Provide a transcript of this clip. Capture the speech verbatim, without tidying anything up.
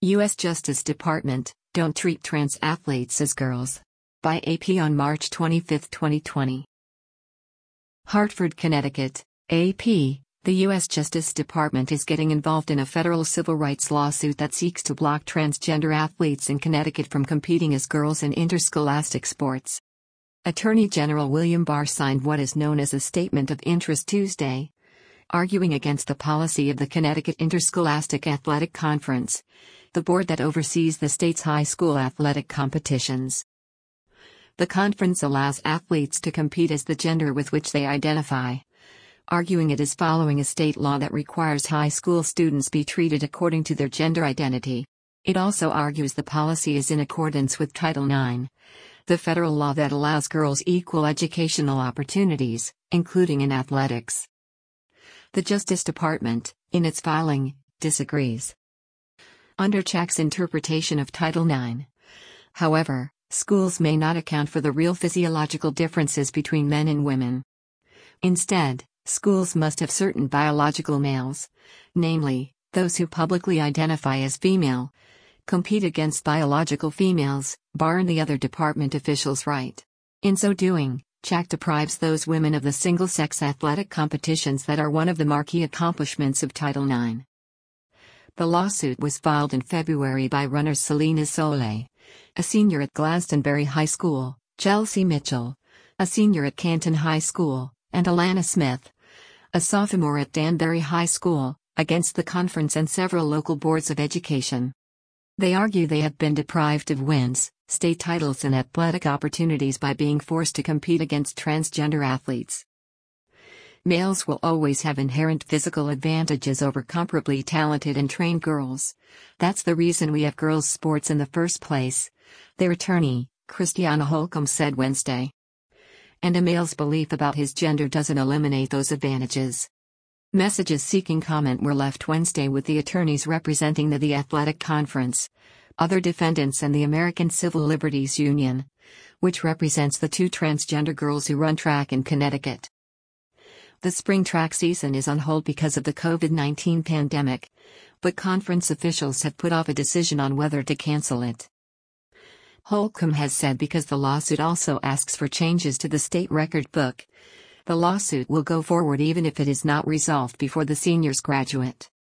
U S Justice Department, Don't Treat Trans Athletes as Girls. By A P on March twenty-fifth, twenty twenty. Hartford, Connecticut, A P. The U S Justice Department is getting involved in a federal civil rights lawsuit that seeks to block transgender athletes in Connecticut from competing as girls in interscholastic sports. Attorney General William Barr signed what is known as a Statement of Interest Tuesday, arguing against the policy of the Connecticut Interscholastic Athletic Conference, the board that oversees the state's high school athletic competitions. The conference allows athletes to compete as the gender with which they identify, arguing it is following a state law that requires high school students be treated according to their gender identity. It also argues the policy is in accordance with Title nine, the federal law that allows girls equal educational opportunities, including in athletics. The Justice Department, in its filing, disagrees. Under C H A C's interpretation of Title nine, however, schools may not account for the real physiological differences between men and women. Instead, schools must have certain biological males, namely, those who publicly identify as female, compete against biological females, Barr and the other department officials write. In so doing, C H A C deprives those women of the single-sex athletic competitions that are one of the marquee accomplishments of Title nine. The lawsuit was filed in February by runners Selena Soule, a senior at Glastonbury High School, Chelsea Mitchell, a senior at Canton High School, and Alana Smith, a sophomore at Danbury High School, against the conference and several local boards of education. They argue they have been deprived of wins, state titles and athletic opportunities by being forced to compete against transgender athletes. Males will always have inherent physical advantages over comparably talented and trained girls. That's the reason we have girls' sports in the first place, their attorney, Christiana Holcomb, said Wednesday. And a male's belief about his gender doesn't eliminate those advantages. Messages seeking comment were left Wednesday with the attorneys representing the, the athletic conference, other defendants and the American Civil Liberties Union, which represents the two transgender girls who run track in Connecticut. The spring track season is on hold because of the COVID nineteen pandemic, but conference officials have put off a decision on whether to cancel it. Holcomb has said because the lawsuit also asks for changes to the state record book, the lawsuit will go forward even if it is not resolved before the seniors graduate.